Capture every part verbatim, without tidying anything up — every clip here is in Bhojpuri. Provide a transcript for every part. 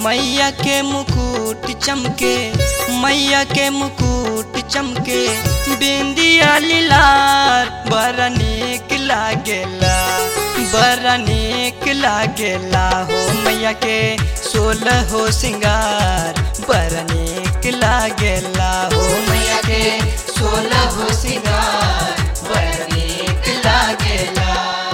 मैया के मुकुट चमके, मैया के मुकुट चमके, बिंदिया लीलार बड़ा नीक लागेला, बड़ा नीक लागेला हो मैया के सोलह हो सिंगार, बड़ा नीक लागेला हो मैया के सोलह हो सिंगार, बड़ा नीक लागेला।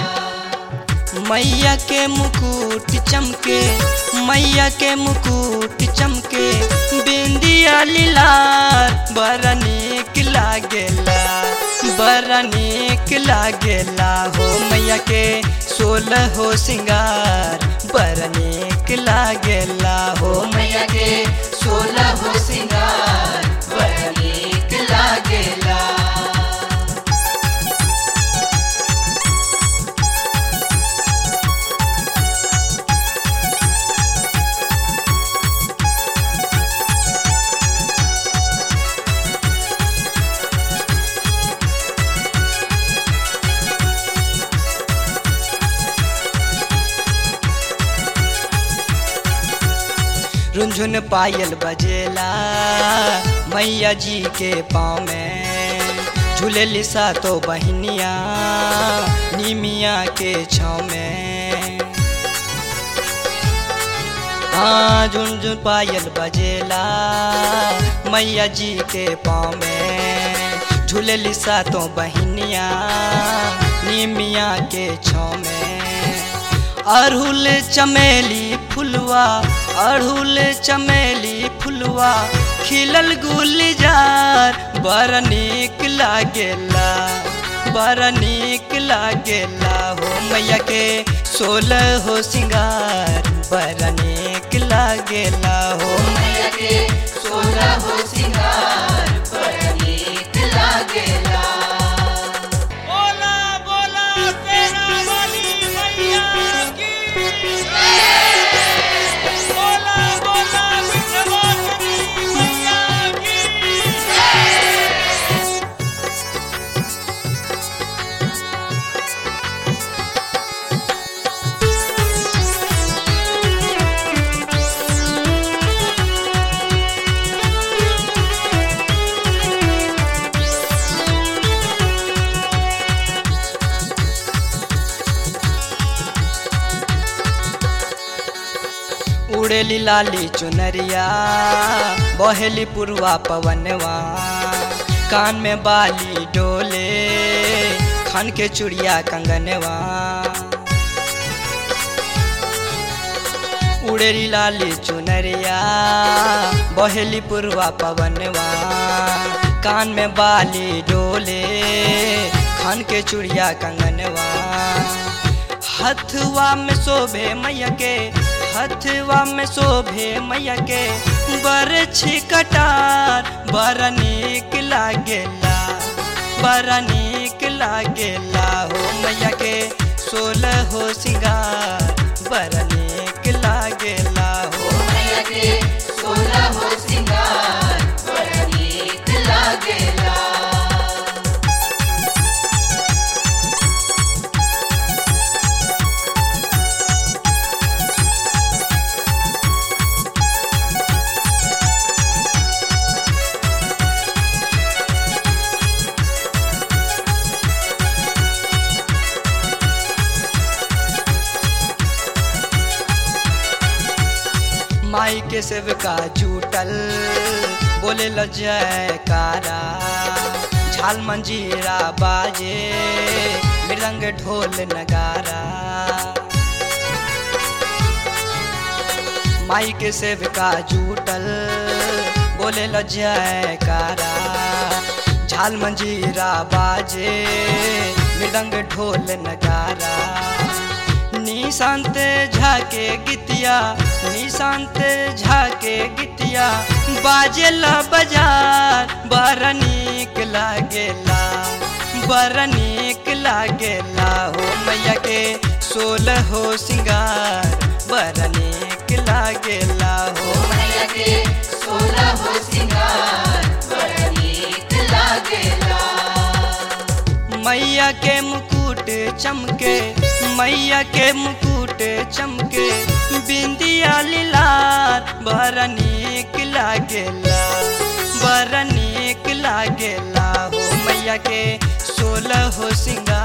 मैया के मुकुट चमके, मैया के मुकुट चमके, बिंदिया लीलार बड़ा नीक लागेला, बड़ा नीक लागेला हो मैया के सोलह हो सिंगार, बड़ा नीक लागेला हो मैया के सोलह हो सिंगार, बड़ा नीक लागेला। रुंझुन पायल बजेला मैया जी के पाँव में, झूलेली सा तो बहनिया निमिया के छाँव में। हाँ झुनझुन पायल बजेला मैया जी के पाँव में, झूलेली सा तो बहनिया निमिया के छाँव में। अड़हुल चमेली फुलवा, अड़हुल चमेली फुलवा, खिलल गुलजार बड़ा नीक लागेला, बड़ा नीक लागेला हो मैया के सोलह हो सिंगार, बड़ा नीक लागेला हो मैया के सोलह हो सिंगार, बड़ा नीक लागेला। बोला बोला तेरा वाली मैया की, बोला बोला विंध्यवासिनी मैया की। उड़ेली लाली चुनरिया, बहेली पुरवा पवनवा, कान में बाली डोले, खन के चूड़िया कंगनवा। उड़ेली लाली चुनरिया, बहेली पुरवा पवनवा, कान में बाली डोले, खन के चूड़िया कंगनवा। हथवा में शोभे मैया के, हथवा में शोभे मैया के, बरछी कटार बड़ा नीक लागेला, बड़ा नीक लागेला हो मैया के सोलह हो सिंगार, बड़ा नीक लागेला हो मैया के सोलह हो सिंगार, बड़ा नीक लागेला। माई के सेवका जूटल बोले ल जयकारा, झाल मंजीरा बाजे मृदंग ढोल नगारा। माई के सेवका जूटल बोले ल जयकारा, झाल मंजीरा बाजे मृदंग ढोल नगारा। निशांत झाके गितिया, निशांत झाके गितिया, बाजेला बाजार बड़ा नीक लागेला, बड़ा नीक लागेला हो मैया के सोलह हो सिंगार, बड़ा नीक लागेला हो मैया के सोलह हो सिंगार, बड़ा नीक लागेला। मैया के मुकुट चमके, मैया के मुकुट चमके बिंदिया लीलार बड़ा नीक लागेला बड़ा नीक लागेला हो मैया के सोलह हो सिंगार